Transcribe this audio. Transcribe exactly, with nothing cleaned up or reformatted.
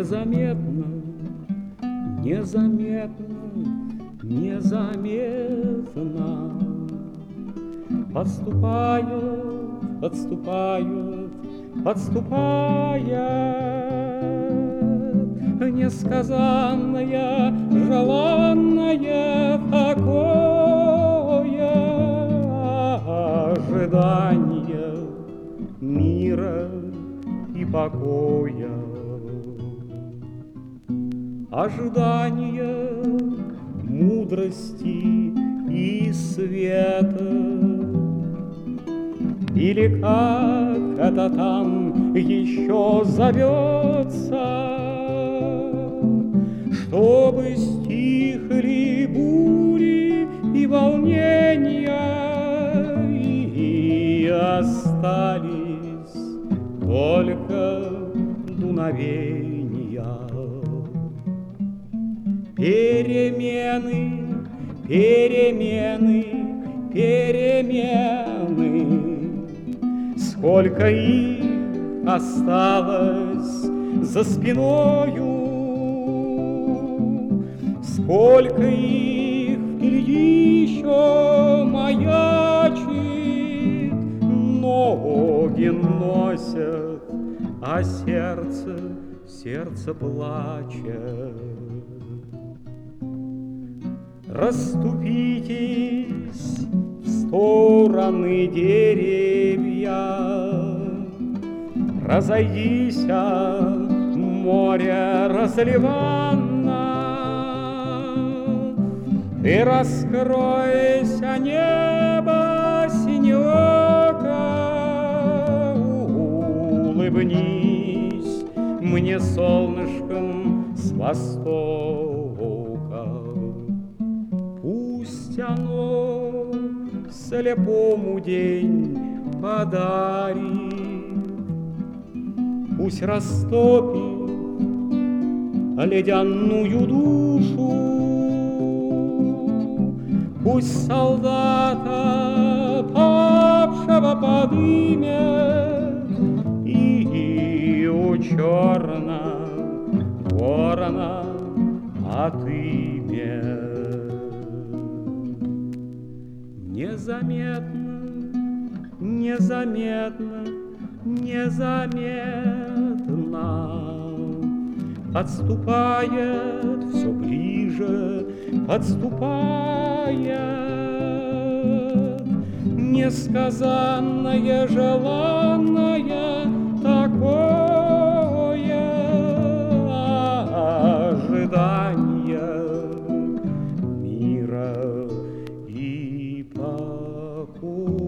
Незаметно, незаметно, незаметно подступает, подступает, подступает несказанное, желанное такое ожидание мира и покоя. Ожидание мудрости и света. Или как это там еще зовется, чтобы стихли бури и волнения, и остались только дуновения. Перемены, перемены, перемены, сколько их осталось за спиною, сколько их впереди еще маячит, ноги носят, а сердце, сердце плачет. Расступитесь в стороны деревья, разойдись, море разливанно, и раскройся небо синеоко. Улыбнись мне солнышком с востока. Пусть оно слепому день подарит, пусть растопит ледяную душу, пусть солдата павшего подымет и у черного ворона отымет. Незаметно, незаметно, незаметно подступает все ближе, подступает несказанное, желанное такое ожидание мира и покоя.